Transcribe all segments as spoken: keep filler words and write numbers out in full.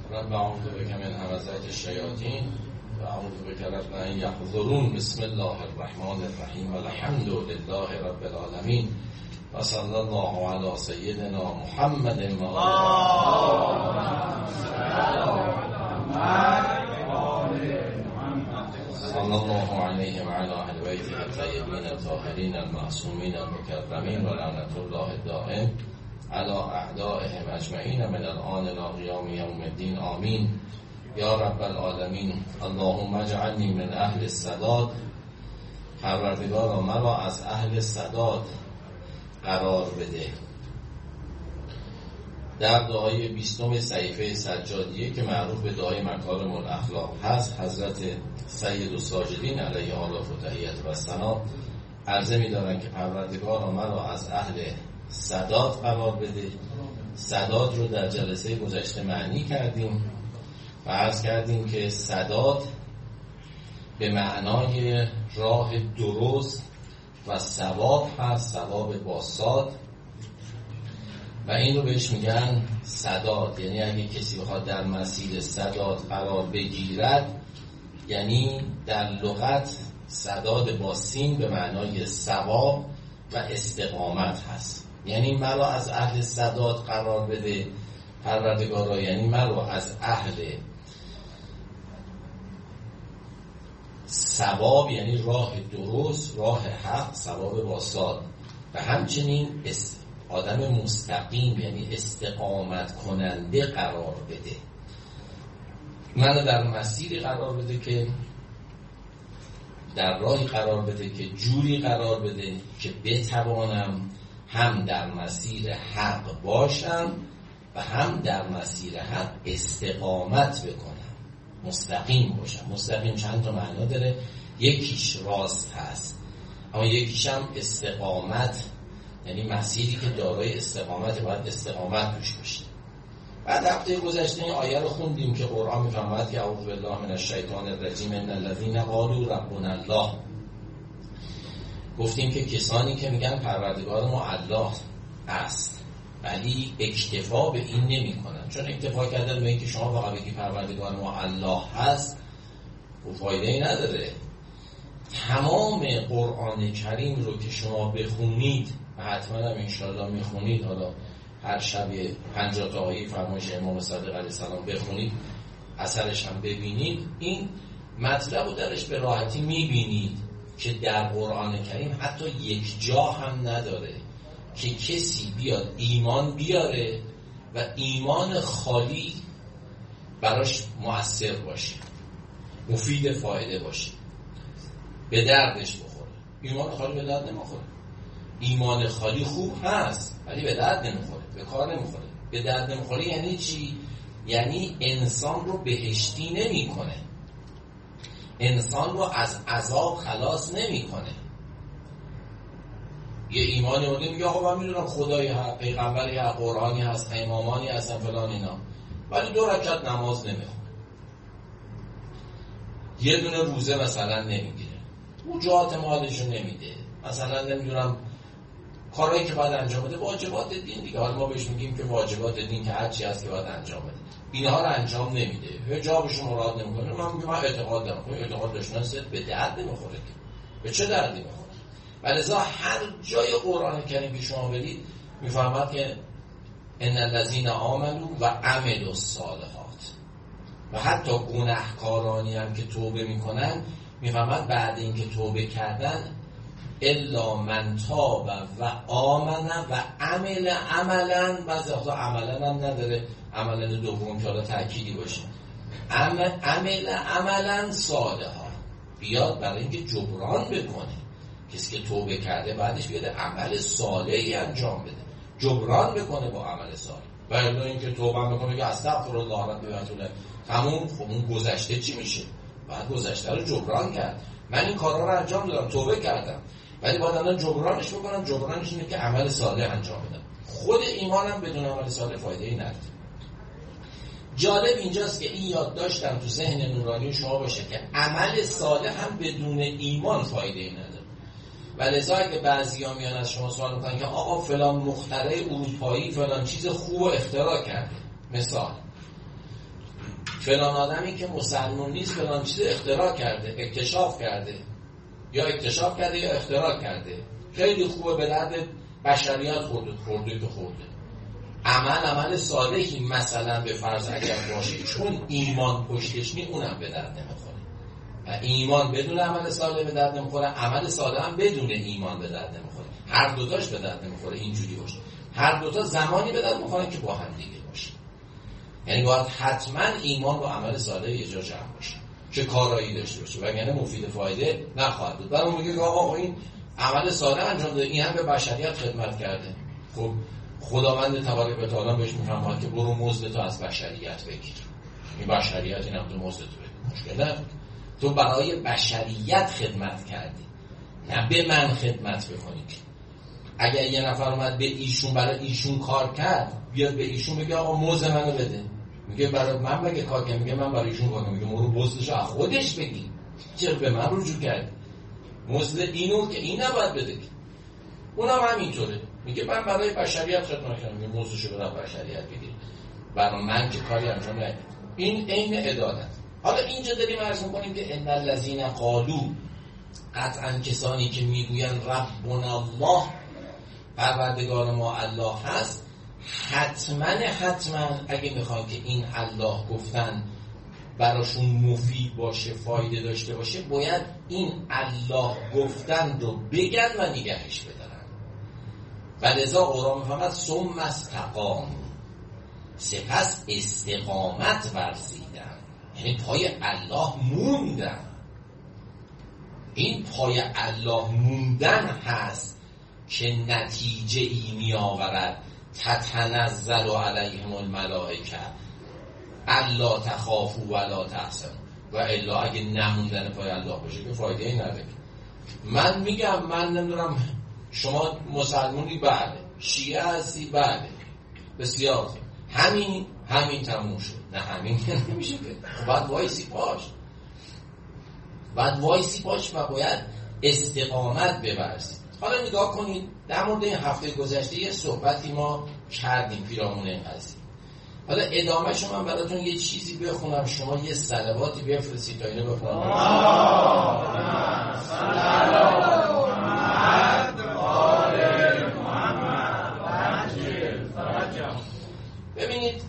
رب اعوذ بک من همزات الشیاطین و اعوذ بک رب ان یحضرون. بسم الله الرحمن الرحیم والحمد لله رب العالمین و صلی الله علی سیدنا محمد و صلی الله علیه و علی اهل بیته الطیبین الطاهرین المعصومین المکرمین و لعنت الله الدائم علی اعدائهم اجمعین من الان الی قیام یوم الدین. آمین یا رب العالمین. اللهم اجعلنی من اهل السداد. پروردگارا مرا از اهل سداد قرار بده. در دعای بیستم صحیفه سجادیه که معروف به دعای مکارم الاخلاق هست، حضرت سید الساجدین علیه آلاف و تحیت و ثنا عرضه می دارن که پروردگارا مرا از اهل سداد قرار بده. سداد رو در جلسه گذشته معنی کردیم و عرض کردیم که سداد به معنای راه درست و ثواب هست، ثواب با صاد، و این رو بهش میگن سداد. یعنی اگه کسی بخواد در مسیر سداد قرار بگیرد، یعنی در لغت سداد با سین به معنای ثواب و استقامت هست. یعنی مرا از اهل سداد قرار بده پروردگارا، یعنی مرا از اهل ثواب، یعنی راه درست، راه حق، ثواب با صاد، و همچنین است آدم مستقیم، یعنی استقامت کننده قرار بده. منو در مسیری قرار بده که در راهی قرار بده که جوری قرار بده که بتوانم هم در مسیر حق باشم و هم در مسیر حق استقامت بکنم، مستقیم باشم. مستقیم چند تا معنا داره، یکیش راست هست، اما یکیش هم استقامت، یعنی مسیری که دارای استقامت، باید استقامت توش باشه. بعد هفته گذشته این آیه رو خوندیم که قرآن میفرماید که اعوذ بالله من الشیطان الرجیم ان الذین قالوا ربنا الله. گفتیم که کسانی که میگن پروردگار ما الله است ولی اکتفا به این نمی کنن، چون اکتفا کردن به این که شما فقط بگی پروردگار ما الله هست و فایده ای نداره. تمام قرآن کریم رو که شما بخونید و حتما هم انشاءالله میخونید، حالا هر شب پنجاه تا آیه فرمایش امام صادق علیه السلام بخونید، اثرش هم ببینید، این مطلب رو درش به راحتی میبینید که در قرآن کریم حتی یک جا هم نداره که کسی بیاد ایمان بیاره و ایمان خالی براش مؤثر باشه، مفید فایده باشه، به دردش بخوره. ایمان خالی به درد نمیخوره. ایمان خالی خوب هست ولی به درد نمیخوره، به کار نمیخوره. به درد نمیخوره یعنی چی؟ یعنی انسان رو بهشتی نمیکنه، انسان رو از عذاب خلاص نمیکنه. یه ایمانی بوده میگه آقا من میدونم خدایی هست، پیغمبری هست، قرآنی هست، امامانی هستن فلان اینا، ولی دو رکعت نماز نمیخونه، یه دونه روزه مثلا نمیگیره، وجوهات مالشو نمیده، مثلا نمیدونم کارهایی که باید انجام بده، واجبات دین دیگه، حالا ما بهش میگیم که واجبات دین که هر چی هست که باید انجام بده، اینها رو انجام نمیده، حجابشو مراد نمیکنه. من میگم من اعتقاد دارم، خب اعتقاد داشتن ست به درد نمیخوره که، به چه دردی میخوره؟ ولذا هر جای قرآن کریم که شما برید میفهمد که ان الذین آمنوا و عملوا الصالحات، و حتی گناهکارانی هم که توبه میکنن میفهمد بعد اینکه توبه کردن الا من تاب و آمن و عمل عملا، بعضی وقتا عملا هم نداره، عملا دوم که حالا تأکیدی باشه، عمل عمل عملا صالحا، بیاد برای اینکه جبران بکنه. کسی که توبه کرده بعدش بیاد عمل صالحی انجام بده، جبران بکنه با عمل صالح. و الا اینکه توبه بکنه که استغفر الله ربی و اتوب الیه، تموم، خب اون گذشته چی میشه؟ بعد گذشته رو جبران کرد. من این کارا رو انجام دادم، توبه کردم، ولی باید الان جبرانش بکنم. جبرانش اینه که عمل صالح انجام بدم. خود ایمانم بدون عمل صالح فایده ای نداره. جالب اینجاست که این یادداشتم تو ذهن نورانی شما باشه که عمل صالح هم بدون ایمان فایده ای نداره. ولذا اگه بعضیا میان از شما سوال میکنن که آقا فلان مخترع اروپایی فلان چیز خوب اختراع کرده، مثال فلان آدمی که مسلمان نیست فلان چیز اختراع کرده، اکتشاف کرده، یا اکتشاف کرده یا اختراع کرده، خیلی خوبه، به درد بشریت خورده خورده که خورده. عمل عمل صالحی مثلا به فرض اگر باشه، چون ایمان پشتش نی، اونم به درد نمیخوره. و ایمان بدون عمل صالح به درد نمیخوره، عمل صالح هم بدون ایمان به درد نمیخوره. هر دوتاش به درد نمیخوره. اینجوری باشه هر دوتا زمانی به درد میخورن که با هم دیگه باشه. یعنی باید حتما ایمان و عمل صالح یه جا جمع باشه که کارایی داشته باشه، وگرنه مفید فایده نخواهد بود. برای میگه که آقا این عمل صالح انجام داده، این هم به بشریت خدمت کرده. خب خداوند تبارک و تعالی بهش میفرماد که برو مزد تو از بشریت بگیر. این بشریت اینم تو مزد تو بگیر. مشکل نداره. تو برای بشریت خدمت کردی، نه به من خدمت بکنی. اگر یه نفر اومد به ایشون برای ایشون کار کرد، بیاد به ایشون بگه آقا مزد منو بده، میگه برای من بگه کار کرد، میگه من برای ایشون کار کردم، میگه مرو مزدش از خودش بگی، چرا به من رجوع کردی؟ مزد اینو که این نباید بده. اونم همینطوره، میگه من برای بشریت خدمت کردم، میگه مزدشو برای بشریت بگیر، برای من که کاری انجام ندادم. این عین عدالت. حالا اینجا داریم عرض می‌کنیم که ان الذين قالوا، قطعا کسانی که میگویند ربنا الله، پروردگار ما الله هست، حتما حتما اگه میخوان که این الله گفتن براشون مفید باشه، فایده داشته باشه، باید این الله گفتن رو بگن و نگهش بدارن. و لذا قرآن میفهمد ثم استقاموا، سپس استقامت ورزیدن، یعنی پای الله موندن. این پای الله موندن هست که نتیجه ای می آورد تتنزل علیهم الملائکه الا تخافوا ولا تحزنوا. و الا اگه نموندن پای الله باشه که فایده ای نداره. من میگم، من نمیدونم شما مسلمونی، بله، شیعه هستی، بله، بسیار خوب، همین همین تموم شد. نه همین نمیشه که، باید وایسی پاش، باید وایسی پاش و باید استقامت ببرسید. حالا نگاه کنید، در مورد این هفته گذشته یه صحبتی ما کردیم پیرامون این قضیه. حالا ادامه شما من براتون یه چیزی بخونم، شما یه صلواتی بفرستید تا اینو بخونم. اللهم صل علی محمد و آل محمد و عجل فرجهم. ببینید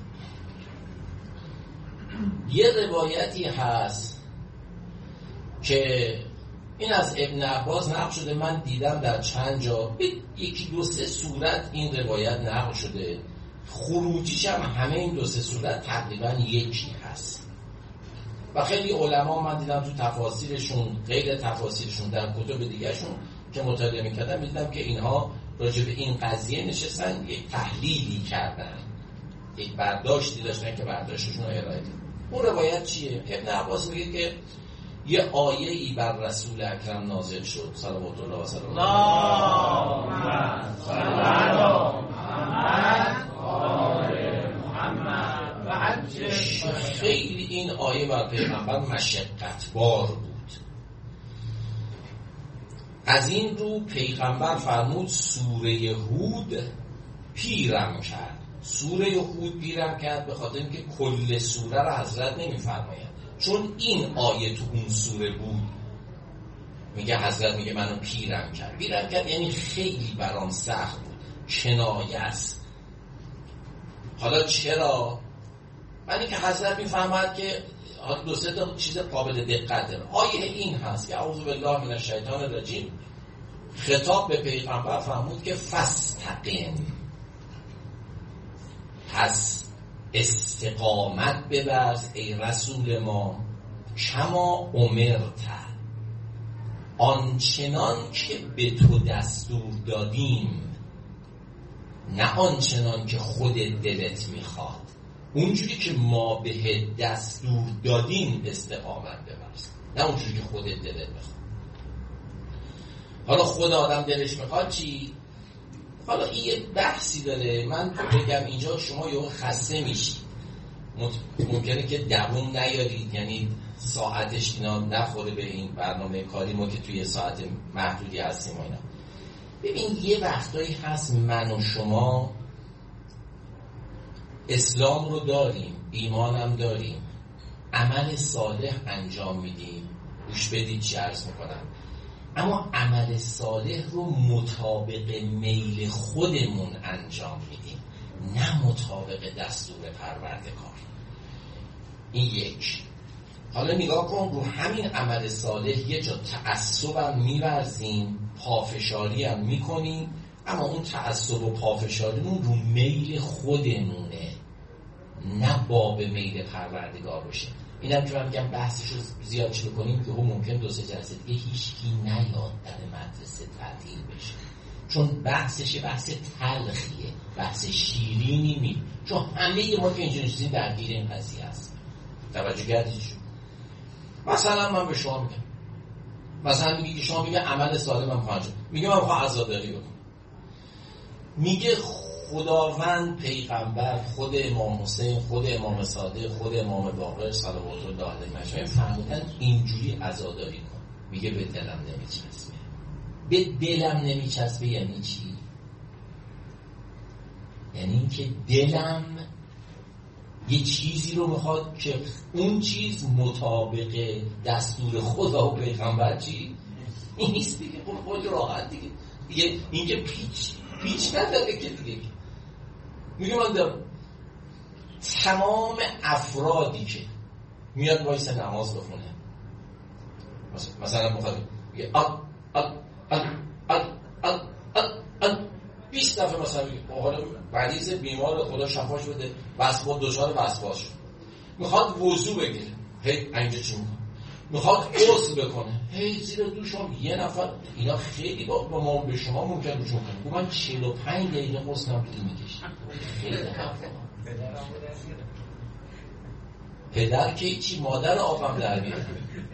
یه روایتی هست که این از ابن عباس نقل شده، من دیدم در چند جا، یکی دو سه صورت این روایت نقل شده، خروجیش هم همه این دو سه صورت تقریبا یکی هست. و خیلی علما من دیدم تو تفاسیرشون، غیر تفاسیرشون، در کتب دیگرشون که مطالعه میکردم، دیدم که اینها راجع به این قضیه نشستن یک تحلیلی کردن، یک برداشتی داشتن که برداشتشون رو ارائه دادن. اون روایت چیه؟ ابن عباس میگه که یه آیه‌ای بر رسول اکرم نازل شد صلوات الله و سلام علیه. خیلی این آیه بر پیغمبر مشقت بار بود. از این رو پیغمبر فرمود سوره هود پیرم کرد. سوره هود پیرم کرد به خاطر اینکه کل سوره را حضرت نمی‌فرماید، چون این آیه تو اون سوره بود. میگه حضرت میگه منو پیرم کرد. پیرم کرد یعنی خیلی برام سخت بود، کنایه است. حالا چرا؟ یعنی که حضرت میفهمد که دو سه تا چیز قابل دقت داره. آیه این هست که اعوذ بالله من الشیطان الرجیم، خطاب به پیغمبر فرمود که فاستقم، پس استقامت بورز ای رسول ما، کما امرت، آنچنان که به تو دستور دادیم، نه آنچنان که خود دلت میخواد، اونجوری که ما به دستور دادیم استقامت بورز، نه اونجوری که خود دلت میخواد. حالا خود آدم دلش میخواد چی؟ حالا این یه بحثی داره، من بگم اینجا شما یه خسته میشید، ممکنه که دوام نیارید، یعنی ساعتش اینا نخوره به این برنامه کاری ما که توی ساعت محدودی هستیم و اینا. ببین یه وقتایی هست من و شما اسلام رو داریم، ایمانم داریم، عمل صالح انجام میدیم، گوش بدید چی عرض میکنم، اما عمل صالح رو مطابق میل خودمون انجام میدیم، نه مطابق دستور پروردگار. این یک. حالا نگاه کن، رو همین عمل صالح یه جا تعصب هم میورزیم، پافشاری هم میکنیم، اما اون تعصب و پافشاریمون رو میل خودمونه، نه باب میل پروردگار باشه. اینم که من میگم بحثش رو زیاد چی بکنیم که ممکن دو سه جلسه دیگه هیچکی نیاد در مدرسه تعطیل بشه، چون بحثش بحث تلخیه، بحث شیرینی نیم، چون همه ما که اینجوری چیزی درگیر این قضیه هست. توجه کردید؟ مثلا من به شما میگم، مثلا میگه که شما میگه عمل صالح من خواهد شد، میگه من میخوام عزاداری بکنم، میگه خداوند، پیغمبر، خود امام حسین، خود امام صادق، خود امام باقر صلوات الله علیهم فرمودن اینجوری عزاداری کن. میگه به دلم نمیچسبه. به دلم نمیچسبه یعنی چی؟ یعنی اینکه دلم یه چیزی رو میخواد که اون چیز مطابق دستور خدا و پیغمبر چی؟ این نیست دیگه. خود راحت دیگه دیگه این که پیچ پیچ نداره که دیگه. میگه من دارم تمام افرادی که میاد وایس نماز بخونه، مثلا بخواد میگه ال ال ال ال ال ال ال بیست دفعه مثلا میگه حالا مریض بیمار خدا شفاش بده، وسواس دچار وسواس شد، میخواد وضو بگیره، هی اینجا چی میکنه؟ میخواد غسل بکنه، هی زیر دوشم یه نفر. اینا خیلی با ما به شما ممکن روشون کنه. من چهل و پنج دقیقه غسلم طول میکشه. خیلی حرفا. پدر که چی؟ مادر آبم در میاد.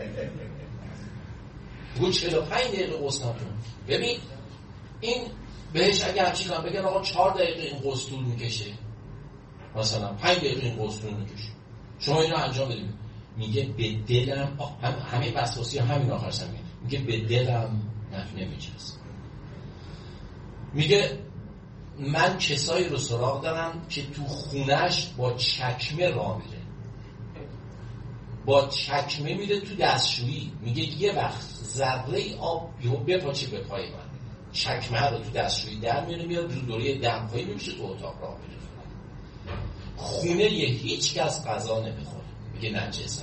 گو چهل و پنج دقیقه غسلم طول. ببین این بهش اگر چیز هم بگن آقا چهار دقیقه این غسل طول میکشه، مثلا پنج دقیقه این غسل طول میکشه، شما اینو انجام بدید. میگه به دلم هم همین وسواسی همین آخر سر میگه میگه به دلم نمیچسبه. میگه من کسایی رو سراغ دارم که تو خونش با چکمه راه میره، با چکمه میره تو دستشویی. میگه یه وقت ذره آب یهو بپاچه به پای من، چکمه رو تو دستشویی در میاره، میاد رو دوره دمپایی میشه تو اتاق راه میره. خونه یه هیچ کس غذا نمیخوره، میگه نجسه.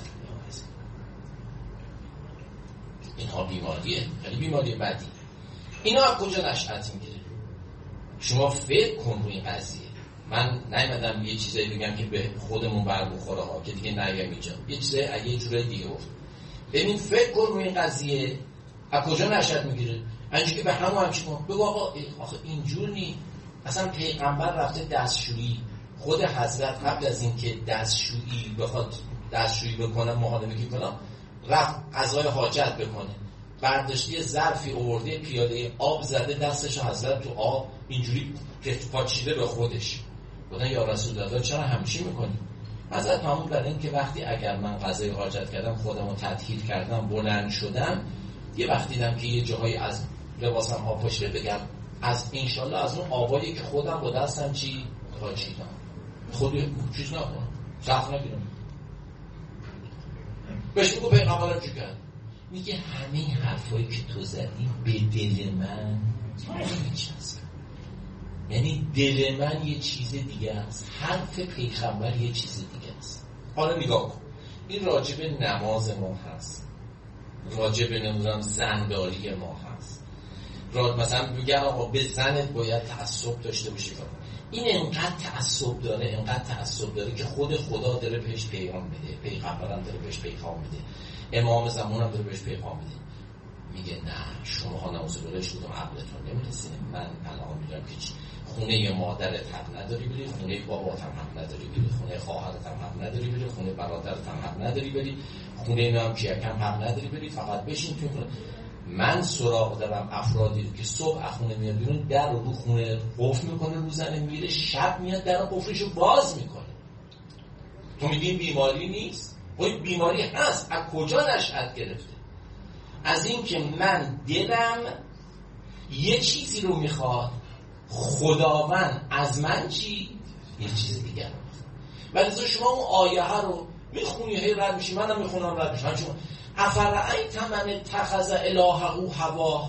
اینها بیماریه، خیلی بیماری بدی. اینا از کجا نشأت میگیره؟ شما فکر کن روی این قضیه. من نیومدم یه چیزایی بگم که به خودمون بر بخوره ها، که دیگه نگم اینجا یه چیزای اگه یه جوری دیگه گفت. ببین فکر کن روی این قضیه از کجا نشأت میگیره. اینجوری که به همون هم چیکار بگو آقا آخه اینجور نی. اصلا پیغمبر رفته دستشویی، خود حضرت قبل از این که دستشویی بخواد دستشویی بکنه محالمه کنه، رفت قضای حاجت بکنه، برداشتی ظرفی آورده پیاله آب زده دستش حضرت تو آب، اینجوری که پاچیده به خودش. گفتن یا رسول الله چرا همچین میکنی؟ حضرت معمول کردن که وقتی اگر من قضای حاجت کردم خودم رو تطهیر کردم بلند شدم، یه وقتی دیدم که یه جاهایی از لباسم آب پاشیده، بگم از انشالله از اون آبایی که خودم با دستم چی پاچیدم خودی چیز نکنم، سخت نگیرم. بهش میگو پیغمبرم چی کرد؟ میگه همه این حرفایی که تو زدی به دل من نمیچسبه. یعنی دل من یه چیز دیگه است، حرف پیغمبر یه چیز دیگه است. حالا نگاه کن، این راجب نماز ما هست، راجب نمیدونم زنداری ما هست، را مثلا میگن آقا به زنت باید تعصب داشته باشی. این انقدر تعصب داره، انقدر تعصب داره که خود خدا داره بهش پیغام میده، پیغمبرم داره بهش پیغام میده، امام زمانم داره بهش پیغام میده. میگه نه شماها نماز بلش بودم عقلتون نمیرسه. من الان میگم که خونه مادرت حق نداری بری، خونه بابات هم حق نداری بری، خونه خواهرت هم حق نداری بری، خونه برادرت هم حق نداری بری، خونه نام کیکم حق نداری بری، فقط بشین تو خونه. من سراغ دارم افرادی که صبح خونه میاد بیرون، در رو خونه قفل میکنه، روزنه میره، شب میاد در قفلشو باز میکنه. تو میگی این بیماری نیست؟ این بیماری هست. از کجا نشأت گرفته؟ از این که من دلم یه چیزی رو میخواد، خداوند از من چی؟ یه چیز دیگر رو میخواد. ولی شما اون آیه ها رو میخونی هی رد میشی، منم میخونم رد میشم. چون افرأیت من اتخذ الهه هواه.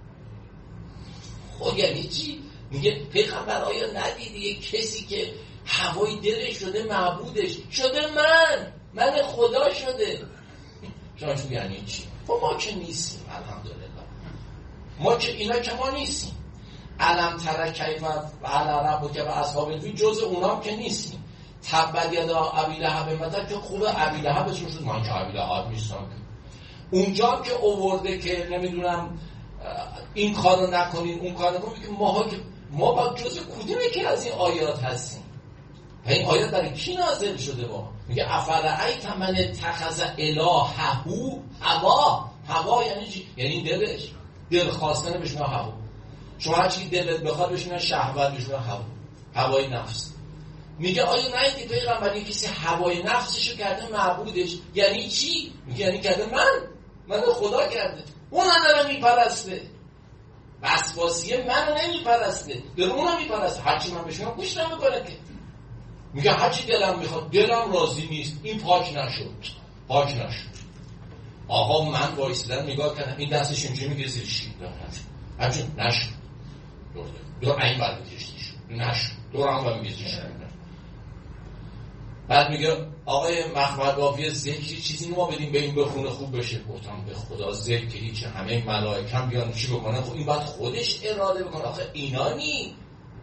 خب یعنی چی؟ میگه پیغمبر آیا ندیدی یک کسی که هوای دلش شده معبودش شده من من خدا شده؟ شما چون یعنی چی؟ خب ما که نیستیم الحمدلله، ما که اینا که ما نیستیم. علم تر کیف علی ربک و اصحاب الفیل جز اونام که نیستیم. تبت یدا ابی لهب متى که خوبه ابی لهب چون شد، من که ابی لهب نیستم. اونجا که اوورده که نمیدونم این کارو نکنین اون کارو نکنین، که ما که ما با جز کدوم که از این آیات هستیم؟ این آیات برای کی نازل شده؟ با میگه افرأیت من اتخذ الهه هوا. هوا یعنی چی؟ یعنی دلش، دل خواستن بهش میگن هوا. شما هر چی دلت بخواد بهش میگن شهوت، بهش میگن هوا، هوای نفس. میگه آیا ندیدی پیغمبر کسی هوای نفسشو کرده معبودش؟ یعنی چی؟ میگه یعنی کرده من من خدا کرده، اون داره میپرسته، وسواسیه منو نمیپرسته، داره اونو میپرسته. هرچی من بهش میگم گوش نمیکنه که. میگه هرچی دلم میخواد، دلم راضی نیست، این پاک نشد، پاک نشد. آقا من وایسیدم نگاه کردم، این دستش اینجوری میگه زیر شید هرچی نشد، دور این بر بکشتیش نشد، دور هم بر میگه زیر شید. بعد میگه آقای مخمد بافیه ذکری چیزی ما بدیم به این بخونه خوب بشه. گفتم به خدا ذکر هیچ، همه ملائکه بیان چی بکنن؟ خب این باید خودش اراده بکنه، آخه اینا نی.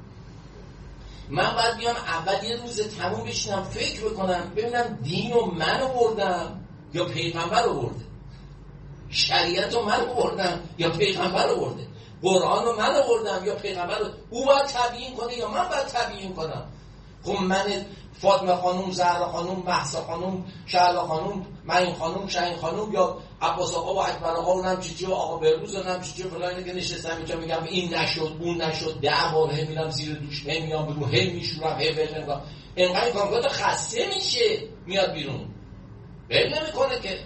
من باید بیام اول یه روز تموم بشینم فکر بکنم ببینم دین و من آوردم یا پیغمبر آورده، شریعت رو من آوردم یا پیغمبر آورده، قرآن رو من آوردم یا پیغمبر. او باید تبیین کنه یا من باید تبیین کنم؟ خب من فاطمه خانوم، زهرا خانوم، مهسا خانوم، شهلا خانوم، معین خانوم، شهین خانوم یا عباس آقا و اکبر آقا و نمچیچی و آقا بهروز و نمچیچی و فلانی که نشستم اینجا میگم این نشد اون نشد، ده بار هم میرم زیر دوش، هم میام بیرون، هم میشورم، هم ول نمیکنم. اینقدر کارگاه تا خسته میشه میاد بیرون، ول نمیکنه که.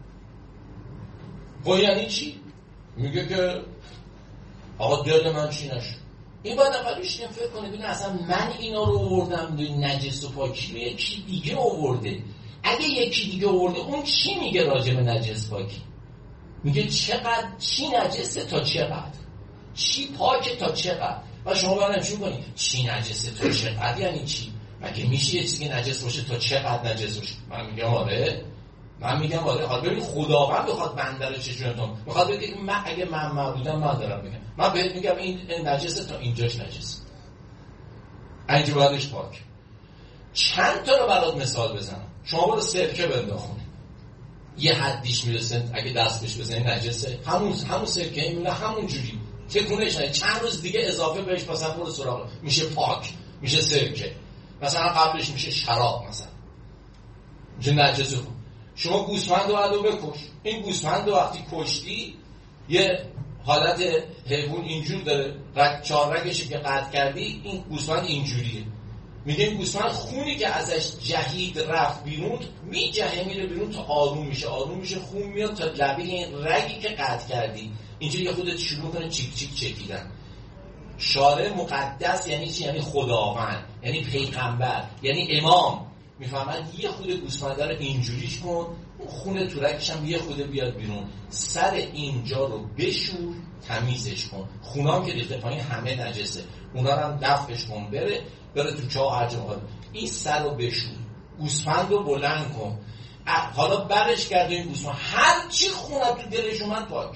و یعنی چی؟ میگه که آقا دل من چی نشد. این باید اول بشینیم فکر کنه ببین اصلا من اینا رو آوردم نجس و پاکی رو یکی دیگه آورده. اگه یکی دیگه آورده اون چی میگه راجع به نجس پاکی؟ میگه چقدر چی نجسه تا چقدر، چی پاکه تا چقدر. و شما باید نشون کنید چی نجسه تا چقدر یعنی چی؟ مگه میشه یه چیزی نجس باشه تا چقدر نجس باشه؟ من میگم آره، من میگم آره. حالا ببین خداوند بخواد بنده رو چجوری تو میخواد بگه من اگه من معبودم من دارم میگم، من بهت میگم این نجسه تا اینجاش نجسه، اینجا بعدش پاک. چند تا رو برات مثال بزنم. شما برو سرکه بنداخونه، یه حدیش میرسه اگه دست بهش بزنی نجسه، همون همون سرکه میمونه همون جوری تکونش نده، چند روز دیگه اضافه بهش مثلا برو سراغ میشه پاک، میشه سرکه. مثلا قبلش میشه شراب، مثلا میشه نجسه. شما گوسفند رو عدو بکش، این گوسفند رو وقتی کشتی یه حالت حیوان اینجور داره، رگ چهار رگشی که قطع کردی این گوسفند اینجوریه. میگه این گوسفند خونی که ازش جهید رفت بیرون میجهه میره بیرون تا آروم میشه، آروم میشه خون میاد تا لبه این رگی که قطع کردی. اینجا یه خودت شروع کنه چیک چیک چکیدن. شارع مقدس یعنی چی؟ یعنی خداوند، یعنی پیغمبر، یعنی امام. میفهمن یه خود گوسفند رو اینجوریش کن، اون خون تو رگش هم یه خود بیاد بیرون، سر اینجا رو بشور تمیزش کن، خونام که ریخته پایین همه نجسه، اونا رو هم دفعش کن بره بره تو چاه هر جا. این سر رو بشور، گوسفند رو بلند کن، حالا برش کرده این گوسفند هر چی خونه تو دلش اومد پاک.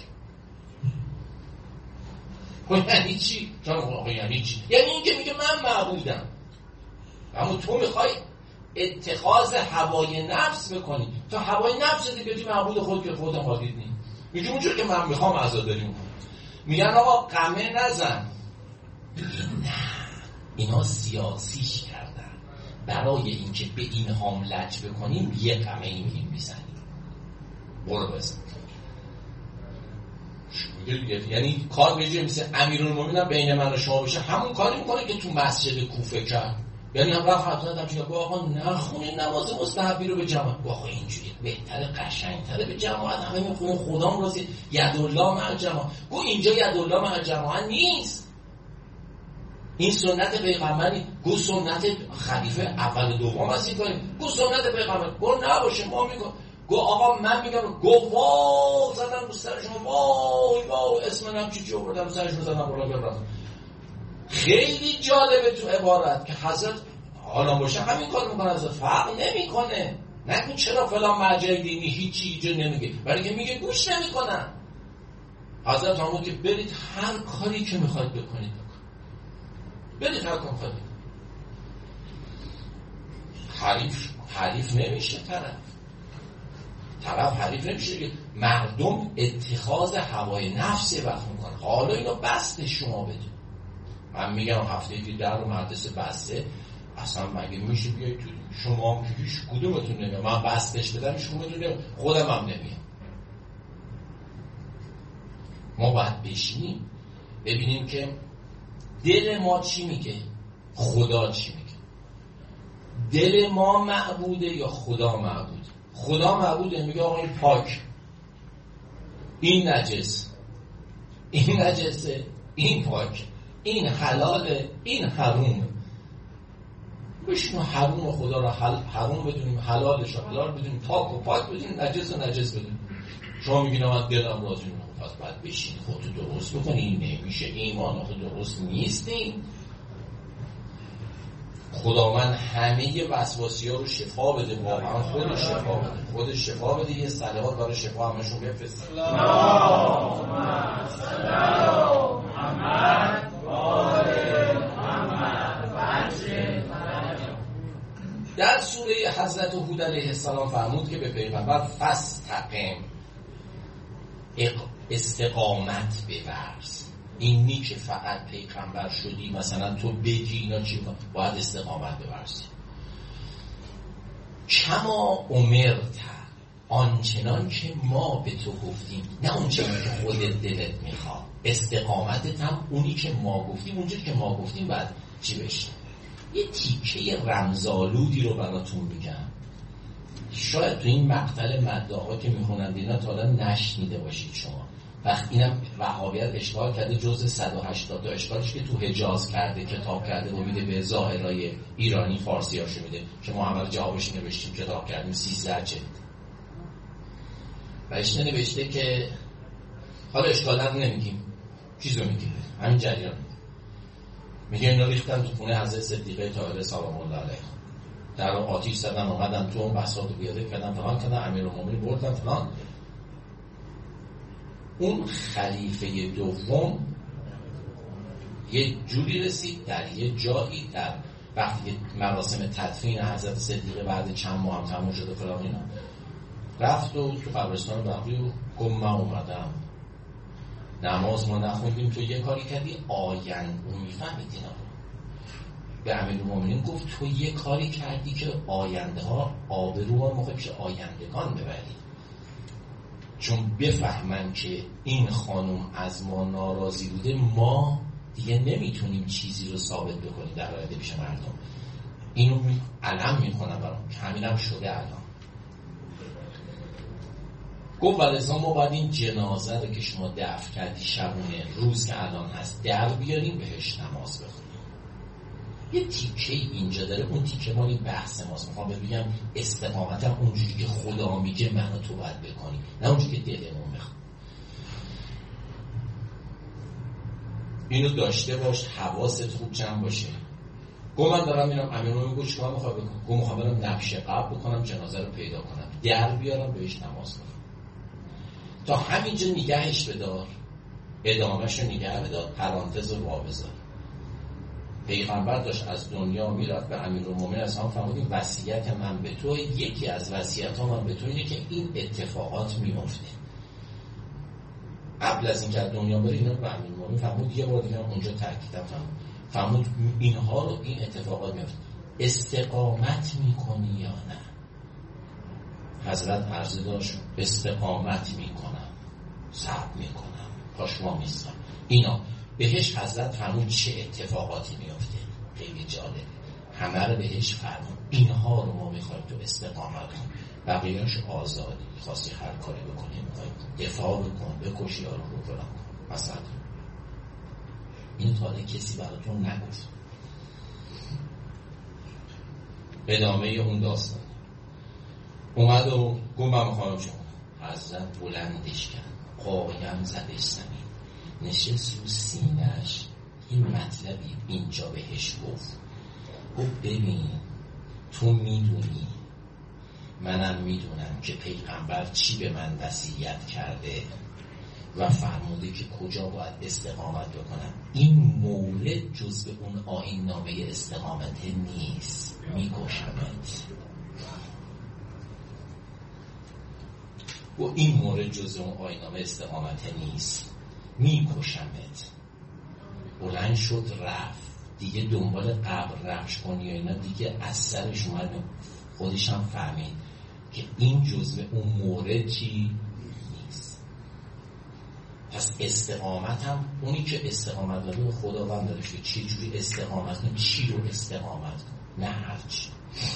یعنی چی؟ یعنی چی؟ یعنی این که میگه من معبودم، اما تو میخوای اتخاذ هوای نفس بکنی تا هوای نفس دیگه بگی معبود خود که خودم خودید نی. میگه اونجور که من میخوام عزاداری میکنم. میگن آقا قمه نزن، نه اینا سیاسیش کردن برای اینکه به این حاملت بکنیم یه قمه این میزنیم برو بزن. یعنی کار بجوه مثل امیرالمومنین بین من و شما بشه همون کاری میکنه که تو مسجد کوفه کرد. یعنی هم رفت حتما هم چیزا گوه آقا نخونی نماز مستحبی رو به جماعت. گوه آقا اینجوری بهتره قشنگتره به جماعت همه میخونه خودم رازی یدالله مع جماعت. گوه اینجا یدالله مع جماعت نیست. این سنت پیغمبری، گو سنت خلیفه اول دوم هستی کنیم، گو سنت پیغمبر، گو نباشه ما میگم، گو آقا من میگم، گو واو زدن رو سرشون، واو واو اسم نم چی چی بردم سرشون زدن برای برم. خیلی جالبه تو عبارت که حضرت حالا باشه همین کار میکنه، حضرت فرق نمیکنه. نگو چرا فلان مرجع دینی هیچی اینجا نمیگه، برای که میگه گوش نمیکنن. حضرت فرمود که برید هر کاری که میخواید بکنید بکن، برید هر کاری میخواید. حریف حریف نمیشه طرف طرف حریف نمیشه. مردم اتخاذ هوای نفس وقت میکنن. حالا اینو بسته شما بده. من میگم هفته که در مدرسه بسته، اصلا مگه میشه بیاید تو شما که هیچ کدومتون نمیام، من بستش بدم هیچ کدومتون نمیام، خودم هم نمیام. ما باید بشینیم ببینیم که دل ما چی میگه، خدا چی میگه. دل ما معبوده یا خدا معبود؟ خدا معبوده، میگه آقا این پاک، این نجس، این نجسه، این پاک، این حلاله، این حرومه. بشینو حروم خدا را حروم بدونیم، حلالش را حلال بدونیم، پاک و پاک بدونیم، نجس و نجس بدونیم. شما میگین من دلم راضی نمیشه، پس باید بشین خودتو درست بکنی. این نمیشه، ایمان خود درست نیستی. خدا من همه وسواسی ها رو شفا بده، واقعا خودش شفا بده، خودش شفا بده. یه صلوات برای شفا همشون بفرست. اللهم صل علی محمد و آل محمد و عجل. در سوره حضرت هود علیه السلام فرمود که به پیغمبر فاستقم، استقامت بورز. این نی که فقط پیغمبر شدی مثلا تو بگی اینا چی کن، باید استقامت بورزی. کما امرت، آنچنان که ما به تو گفتیم، نه اونچنان که خودت دلت میخواد. استقامتت هم اونی که ما گفتیم، اونجوری که ما گفتیم باید چی بشه. یه تیکه رمزآلودی رو براتون میگم، شاید تو این مقتل مدعاها که میخونند اینا تا حالا نشنیده باشید شما. وقت اینم وهابیت اشغال کرده، جزء صد و هشتاد تا اشغالش که تو حجاز کرده، کتاب کرده و میده به ظاهرای ایرانی، فارسی هاشو میده که ما همه جوابش نوشتیم، کتاب کردیم سیزده جلد. و اشته نوشته که حالا اشغال هم نمیگیم، چیزو میگیم، همین جریان میگه اینا ریختن تو خونه حضرت صدیقه طاهره سلام الله علیها، در آتیش زدن، اومدن تو اون بساط بیاده کردن، فلان کردن، امیرالمومنین بردن فلان. اون خلیفه دوم یه جوری رسید در یه جایی، در وقتی مراسم تدفین حضرت صدیقه بعد چند ماه هم تموم شده فلان اینا، رفت و تو قبرستان بقی و گفت من اومدم نماز ما نخوندیم، تو یه کاری کردی آیند اون میفهمید اینا. به امیرالمومنین گفت تو یه کاری کردی که آینده ها آبرو ما موقع پیش آیندگان ببری، چون بفهمن که این خانم از ما ناراضی بوده، ما دیگه نمیتونیم چیزی رو ثابت بکنیم در آینده پیش مردم. اینو علم میکنم برام که همین هم شده الان. گفت ولذا ما باید این جنازه رو که شما دفن کردی شبونه روز که الان هست در بیاریم بهش نماز بخونیم. یه تیکه اینجا داره، اون تیکه مالی بحث ماست. میخوام بگم استقامتم اونجوری که خدا میگه من و تو باید بکنی، نه اونجوری که دلمون میخواد. اینو داشته باش، حواست خوب جمع باشه. گفت من دارم میرم امیرالمومنین گفت چیکار میخوای بکنم؟ گفت میخوام برم نقش قبر بکنم، جنازه رو پیدا کنم، در بیارم بهش نماز بخونم. تا همینجا نگهش بدار، ادامهش رو نگه بدار، پرانتز رو وابذار. پیغمبر داشت از دنیا میرفت، به امیرالمومنین از هم فرمودیم وصیت من به تو، یکی از وصیت‌ها من به تو اینه که این اتفاقات میفته. قبل از اینکه از دنیا بره اینو به امیرالمومنین فرمود، یه بار دیگه اونجا تاکیدم فرمود فرمود اینها رو، این اتفاقات میفته، استقامت میکنی یا نه؟ حضرت عرضه داشت استقامت میکنم، صبر میکنم، پاشما میستم. اینا بهش حضرت فرمود چه اتفاقاتی میفته. خیلی جالبه، همه رو بهش فرمود اینها رو ما میخوایم تو استقامت کن، بقیه‌اش آزادی، خواستی هر کاری بکنی، میخوای دفاع بکن، بکشی یارو رو فلان کن مثلا. این تا حالا کسی براتون نگفت. ادامه اون داستان اومد و گفت من میخوام شما. حضرت بلندش کرد، قایم زدش زمین، نشست رو سینه‌اش. این مطلبی اینجا بهش گفت، گفت ببین تو میدونی منم میدونم که پیغمبر چی به من وصیت کرده و فرموده که کجا باید استقامت بکنم. این مورد جزء اون آیین نامه استقامت نیست، میکشمت. و این مورد جزء اون آیین نامه استقامت نیست، میکشمت. بلند شد رفت دیگه. دنبال قبر رفش کنی و اینا دیگه از سرش اومد. خودش هم فهمید که این جزء اون مورد چی نیست. پس استقامت هم اونی که استقامت داره به خداوند داره که چی جوری استقامت کن، چی رو استقامت کن، نه هرچی.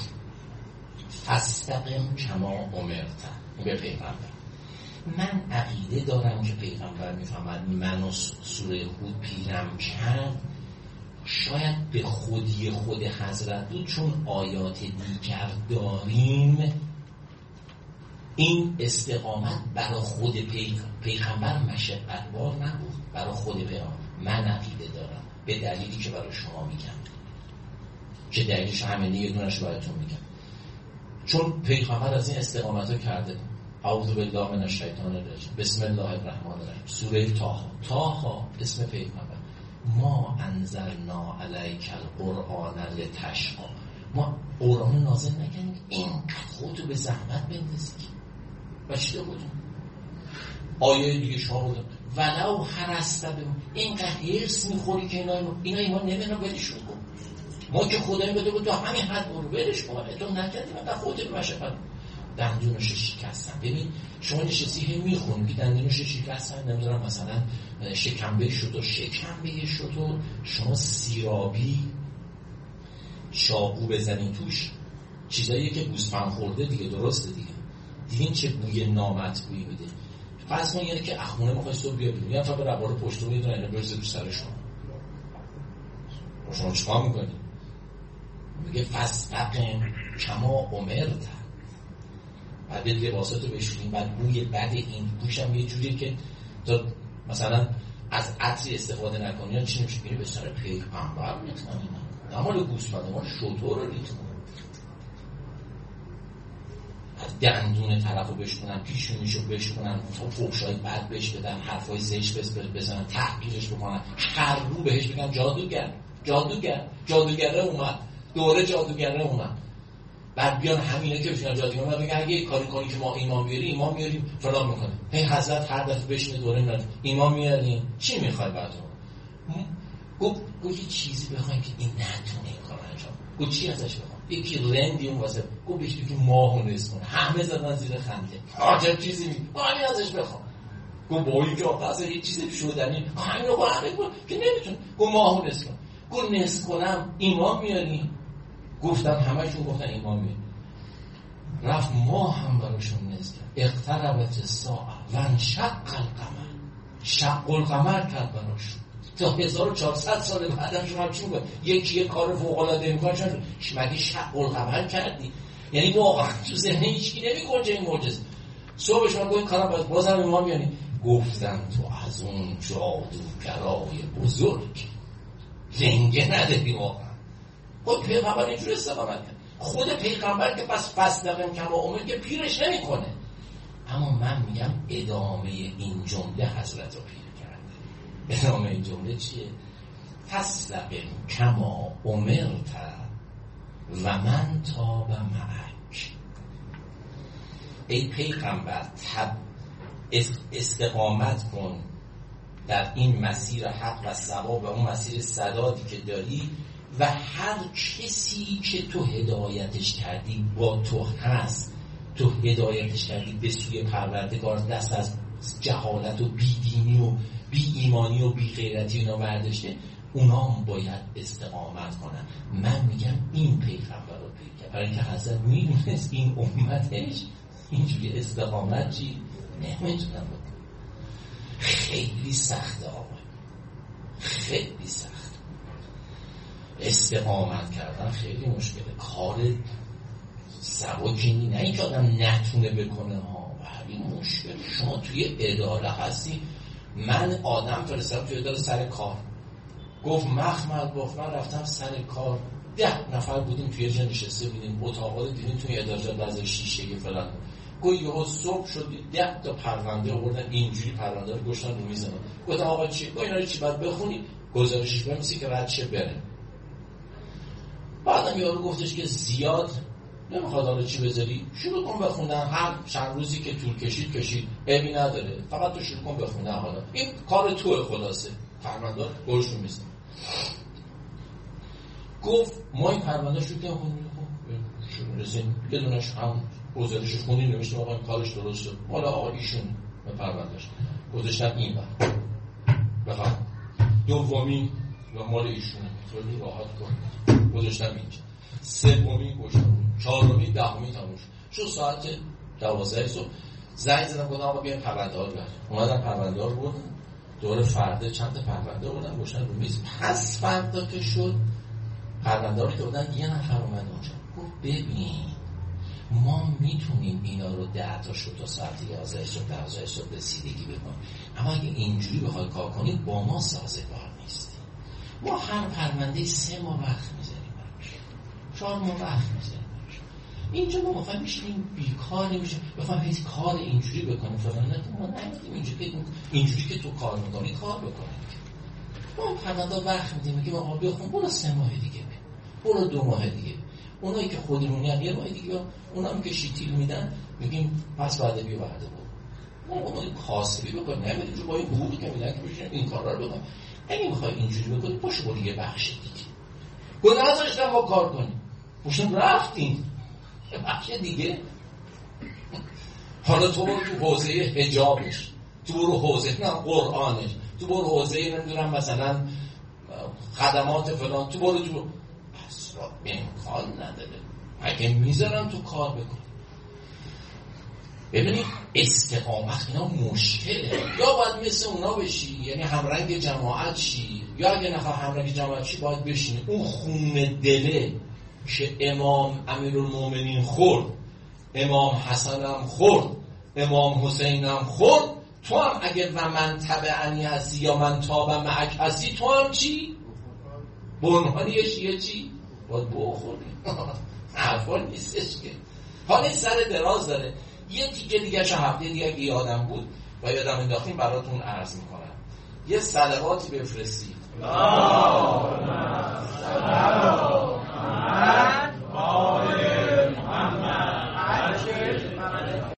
فاستقم کما امرت. به پیغمبر من عقیده دارم که پیغمبر میفهمد منو سوره هود پیرم کرد، شاید به خودی خود حضرت بود، چون آیات دیگر داریم. این استقامت برای خود پیغمبر مشقت‌بار نبود، برای خود پیغمبر. من عقیده دارم به دلیلی که برای شما میگم، که دلیلش همینه، یه دونش براتون میگم. چون پیغمبر از این استقامت ها کرده. اعوذ بالله من الشیطان الرجیم، بسم الله الرحمن الرحیم، سوره طه. طه اسم پیغمبر. ما انزلنا علیک القرآن لتشقی. ما قرآن نازل نکنیم اینقدر خودتو به زحمت بندازی. بچه بودیم آیه دیگه شما بودم ولو حرست بهم، اینقدر هرس میخوری که اینا اینا ایمان نمیدن بدشون کن. ما که خدایی بده بود تو همین حد برو برش کن، اتون نکردیم اینقدر خودت به مشقت. دندونش شکستن. ببین شما نشستی هم میخونی که دندونش شکستن، نمیدونم مثلا شکمبه شد و شکمبه شد و شما سیرابی چاقو بزنین توش، چیزایی که گوسفند خورده دیگه، درسته دیگه. دیدین چه بوی نامطبوعی میده. فرض کن یعنی که اخونه میخوای صبح بیا بیرون، یا تا به ربار پشت رو یه دونه بریزه تو سر شما. شما چیکار میکنی؟ میگه فاستقم کما امرت. بعد لباساتو بشوریم، بعد بوی بد این بوش هم یه جوریه که تا مثلا از عطری استفاده نکنی یا چی نمیشه، میره به سر پیغمبر میتونی نه مال گوسفند، مال شتر رو ریت کنن، از دندون طرفو بشکنن، پیشونیشو بشکنن، تا فحشای بد بهش بدن، حرفای زشت بزنن، تحقیرش بکنن، هر رو بهش بگن جادوگر جادوگر جادوگره اومد، دوره جادوگره اومد. بعد بیان همینه که بشینن جادوگر اومد بگن اگه کاری کنی که ما ایمان بیاری ایمان بیاریم فلان میکنه. هی حضرت هر دفعه بشینه دوره میاد ایمان میاریم چی میخوای بعد اون؟ گفت گفت چیزی بخوایم که این نتونه این کار انجام. گفت چی ازش بخوام؟ یکی رندی اون واسه گفت بهش بگی ماهو نصف کنه. همه زدن زیر خنده. عجب چیزی می همین ازش بخوام. گفت با این که آقا یه چیزی شدنی همین رو همه گفت که نمیتونه. گفت ماهو نصف کن. گفت نصف کنم ایمان میاری؟ گفتم همه‌شون گفتن ایمان میاری. رفت ماه هم براشون نصف کرد. اقتربت الساعه وانشق القمر. شق القمر کرد براشون. تا هزار و چهارصد سال بعدم شما چی میگه؟ یکی یه کار فوق العاده میکنه، چون مگه شق القمر کردی؟ یعنی واقعا تو ذهن هیچکی نمیگنجه این معجزه. صبح شما گفتین کارم باز بازم ایمان میانی. گفتن تو از اون جادوگرای بزرگ لنگه نداری واقعا. خود پیغمبر اینجور استفاده کرد. خود پیغمبر که پس فاستقم کما امرت که پیرش نمیکنه. اما من میگم ادامه این جمله حضرت رو پیر کرده. ادامه این جمله چیه؟ فاستقم کما امرت و من تاب معک. ای پیغمبر تب استقامت کن در این مسیر حق و ثواب و اون مسیر سدادی که داری، و هر کسی که تو هدایتش کردی با تو هست، تو هدایتش کردی به سوی پروردگار، دست از جهالت و بیدینی و بی ایمانی و بی غیرتی اینا برداشته، اونا هم باید استقامت کنن. من میگم این پیغمبر رو پیغمبر، برای اینکه حضرت میدونست این امتش اینجوری استقامت چی نمیتونن بکنن. خیلی سخته آقا، خیلی سخت. استقامت کردن خیلی مشکله، کار سبکی نه اینکه آدم نتونه بکنه ها، ولی مشکل شما توی اداره هستی. من آدم فرستادم توی اداره سر کار، گفت مخمل گفت من رفتم سر کار، ده نفر بودیم توی جا نشسته بودیم، اتاقا رو دیدیم توی اداره جا بعضی شیشه فلان. گفت یهو صبح شد ده تا پرونده آوردن، اینجوری پرونده رو گذاشتن رو میز من. گفتم آقا چی؟ گفت اینا رو چی باید بخونی؟ گزارشش بنویسی که رد شه بره. بعدم یارو گفتش که زیاد نمیخواد حالا چی بذاری، شروع کن بخوندن، هر چند روزی که طول کشید کشید عیبی نداره، فقط تو شروع کن بخوندن. حالا این کار توه، خلاصه پرونده گوشو میزنه. گفت ما این پرونده شروع کنیم، شروع رسیم یه دونش هم گزارش خونی نوشتیم آقا این کارش درسته، حالا آقا ایشون به پروندهش گذاشتن این بر بخوام دومی و مال ایشونه، خیلی راحت کن گذاشتم اینجا. سومی گذاشتم، چهارمی، دهمی تموم شد. ساعت دوازده صبح زنگ زدم گفتم آقا بیاین پرونده ها رو بر. اومدن پرونده ها رو بردن دور فرده، چند تا پرونده بردن گذاشتن رو میز. پس فردا که شد پرونده ها رو که بردن، یه نفر اومد اونجا گفت ببین ما میتونیم اینا رو ده تا شد تا ساعت یازده صبح دوازده صبح رسیدگی بکنیم، اما اگه اینجوری بخوای کار کنید با ما سازگار نیست. ما هر پرونده سه ماه وقت میذاریم براش، چهار ماه وقت میذاریم براش. اینجا ما مثلا میشیم بیکار نمیشه بخوام هیچ کار اینجوری بکنیم فلان، نه ما نمیدیم اینجوری که اینجوری که تو کار میکنی کار بکنید. ما پرونده وقت میدیم، میگیم آقا بخون برو سه ماه دیگه برو دو ماه دیگه. اونایی که خودمونی هم یه ماه دیگه، اونام که شیتیل میدن میگیم پس بعد بیا بعد بود. ما اونو کاسبی بکنیم، نمیدیم جو با این حقوقی که میدن که بشین این کارا رو بکنیم. اگه میخوای اینجوری بکنی باشه برو یه بخش دیگه. گناه داشتم ما کار کنیم. باشم رفتیم یه بخش دیگه. حالا تو برو تو حوزه حجابش، تو برو حوزه نه قرآنش، تو برو حوزه نمیدونم مثلا خدمات فلان، تو برو تو اصلا امکان نداره. اگه میذارم تو کار بکن. ببینید استقامت اینا مشکله. یا باید مثل اونا بشی، یعنی همرنگ جماعت شی، یا اگه نخواه همرنگ جماعت شی باید بشینی. اون خون دله که امام امیرالمومنین خورد، امام حسن هم خورد، امام حسین هم خورد، تو هم اگه و من تبعنی هستی یا من تابع معک هستی، تو هم چی؟ بنهانی یه شیعه چی؟ باید بخوری. حرفا نیستش که. حالا سر دراز داره. یه تیکه دیگه چه هفته دیگه اگه یادم بود و یادم انداختیم براتون عرض میکنم. یه صلواتی بفرستید.